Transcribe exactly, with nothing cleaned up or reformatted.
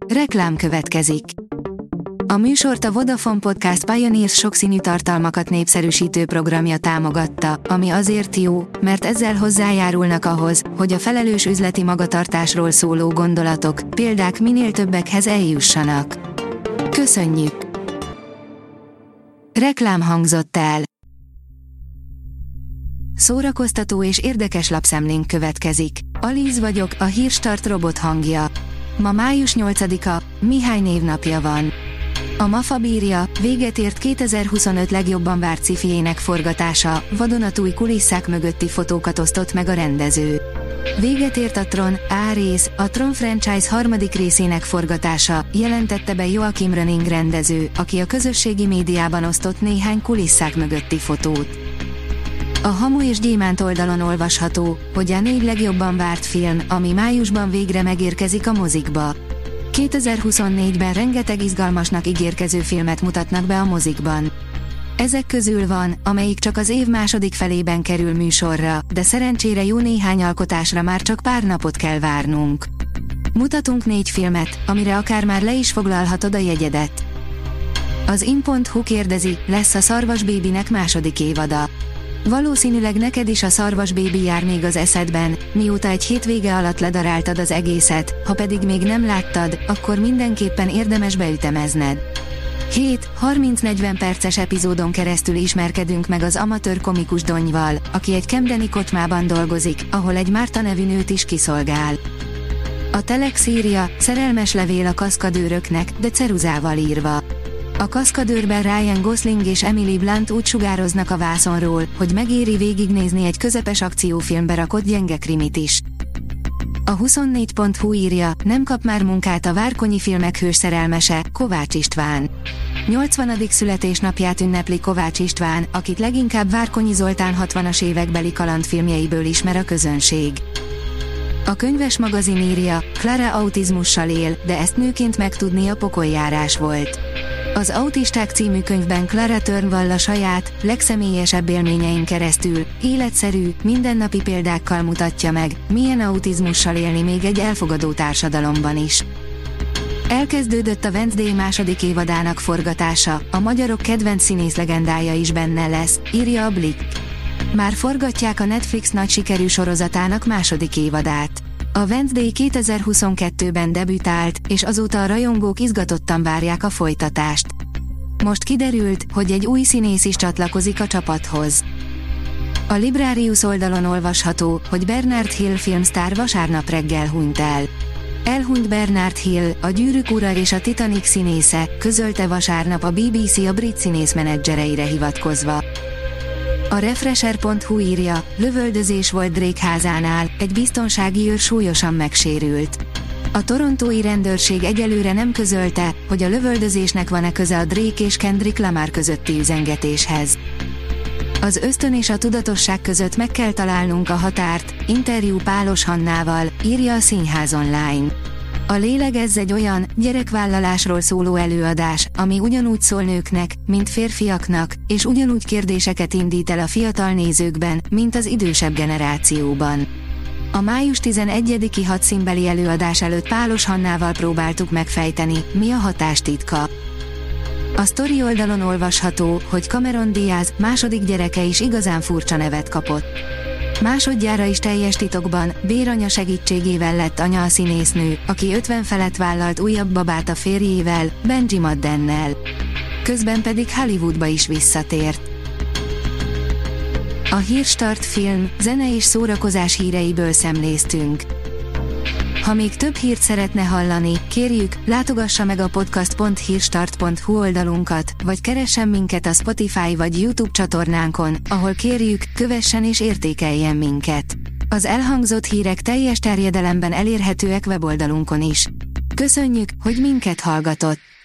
Reklám következik. A műsort a Vodafone Podcast Pioneers sokszínű tartalmakat népszerűsítő programja támogatta, ami azért jó, mert ezzel hozzájárulnak ahhoz, hogy a felelős üzleti magatartásról szóló gondolatok, példák minél többekhez eljussanak. Köszönjük! Reklám hangzott el. Szórakoztató és érdekes lapszemlénk következik. Alíz vagyok, a Hírstart robot hangja. Ma május nyolcadika, Mihály névnapja van. A MAFA bírja, véget ért kétezer-huszonöt legjobban várt sci-fiének forgatása, vadonatúj kulisszák mögötti fotókat osztott meg a rendező. Véget ért a Tron, A rész, a Tron franchise harmadik részének forgatása, jelentette be Joachim Röning rendező, aki a közösségi médiában osztott néhány kulisszák mögötti fotót. A Hamu és Gyémánt oldalon olvasható, hogy a négy legjobban várt film, ami májusban végre megérkezik a mozikba. kétezer-huszonnégyben rengeteg izgalmasnak ígérkező filmet mutatnak be a mozikban. Ezek közül van, amelyik csak az év második felében kerül műsorra, de szerencsére jó néhány alkotásra már csak pár napot kell várnunk. Mutatunk négy filmet, amire akár már le is foglalhatod a jegyedet. Az in pont hu kérdezi, lesz a Szarvas Bébinek második évada. Valószínűleg neked is a Szarvas Bébi jár még az eszedben, mióta egy hétvége alatt ledaráltad az egészet, ha pedig még nem láttad, akkor mindenképpen érdemes beütemezned. hét harminc-negyven perces epizódon keresztül ismerkedünk meg az amatőr komikus Donyval, aki egy camdeni kocsmában dolgozik, ahol egy Márta nevű nőt is kiszolgál. A Telex írja, szerelmes levél a kaszkadőröknek, de ceruzával írva. A kaszkadőrben Ryan Gosling és Emily Blunt úgy sugároznak a vászonról, hogy megéri végignézni egy közepes akciófilmbe rakott gyenge krimit is. A huszonnégy pont hu írja, nem kap már munkát a várkonyi filmek hős szerelmese, Kovács István. nyolcvanadik születésnapját ünnepli Kovács István, akit leginkább Várkonyi Zoltán hatvanas évekbeli kalandfilmjeiből ismer a közönség. A Könyves magazin írja, Clara autizmussal él, de ezt nőként megtudni a pokoljárás volt. Az Autisták című könyvben Clara Turn vall a saját, legszemélyesebb élményein keresztül, életszerű, mindennapi példákkal mutatja meg, milyen autizmussal élni még egy elfogadó társadalomban is. Elkezdődött a Wednesday második évadának forgatása, a magyarok kedvenc színészlegendája is benne lesz, írja a Blick. Már forgatják a Netflix nagy sikerű sorozatának második évadát. A Wednesday kétezer-huszonkettőben debütált, és azóta a rajongók izgatottan várják a folytatást. Most kiderült, hogy egy új színész is csatlakozik a csapathoz. A Librarius oldalon olvasható, hogy Bernard Hill filmsztár vasárnap reggel hunyt el. Elhunyt Bernard Hill, a Gyűrűk ura és a Titanic színésze, közölte vasárnap a bé bé cé a brit színészmenedzsereire hivatkozva. A Refresher pont hu írja, lövöldözés volt Drake házánál, egy biztonsági őr súlyosan megsérült. A torontói rendőrség egyelőre nem közölte, hogy a lövöldözésnek van-e köze a Drake és Kendrick Lamar közötti üzengetéshez. Az ösztön és a tudatosság között meg kell találnunk a határt, interjú Pálos Hannával, írja a Színház online. A Lélegezz egy olyan, gyerekvállalásról szóló előadás, ami ugyanúgy szól nőknek, mint férfiaknak, és ugyanúgy kérdéseket indít el a fiatal nézőkben, mint az idősebb generációban. A május tizenegyediki hadszínbeli előadás előtt Pálos Hannával próbáltuk megfejteni, mi a hatás titka. A Story oldalon olvasható, hogy Cameron Diaz második gyereke is igazán furcsa nevet kapott. Másodjára is teljes titokban, béranya segítségével lett anya a színésznő, aki ötven felett vállalt újabb babát a férjével, Benji Maddennel. Közben pedig Hollywoodba is visszatért. A Hírstart film, zene és szórakozás híreiből szemléztünk. Ha még több hírt szeretne hallani, kérjük, látogassa meg a podcast pont hírstart pont hu oldalunkat, vagy keressen minket a Spotify vagy YouTube csatornánkon, ahol kérjük, kövessen és értékeljen minket. Az elhangzott hírek teljes terjedelemben elérhetőek weboldalunkon is. Köszönjük, hogy minket hallgatott!